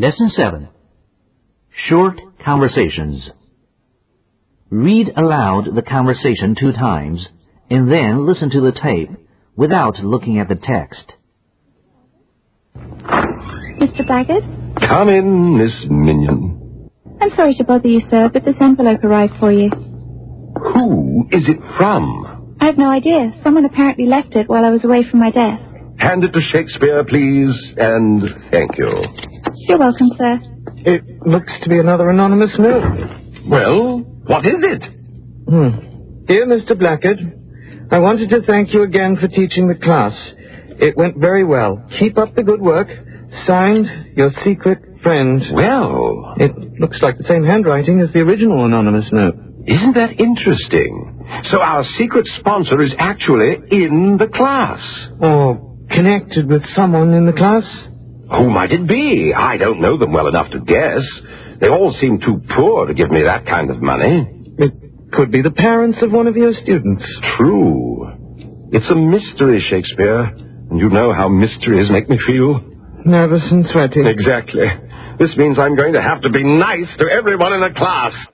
Lesson 7. Short Conversations. Read aloud the conversation 2 times, and then listen to the tape without looking at the text. Mr. Blackett? Come in, Miss Minion. I'm sorry to bother you, sir, but this envelope arrived for you. Who is it from? I have no idea. Someone apparently left it while I was away from my desk. Hand it to Shakespeare, please, and thank you. You're welcome, sir. It looks to be another anonymous note. Well, what is it? Dear Mr. Blackett, I wanted to thank you again for teaching the class. It went very well. Keep up the good work. Signed, your secret friend. Well, It looks like the same handwriting as the original anonymous note. isn't that interesting? So our secret sponsor is actually in the class. Or connected with someone in the class? Who might it be? I don't know them well enough to guess. They all seem too poor to give me that kind of money. It could be the parents of one of your students. True. It's a mystery, Shakespeare. And you know how mysteries make me feel. Nervous and sweaty. Exactly. This means I'm going to have to be nice to everyone in the class.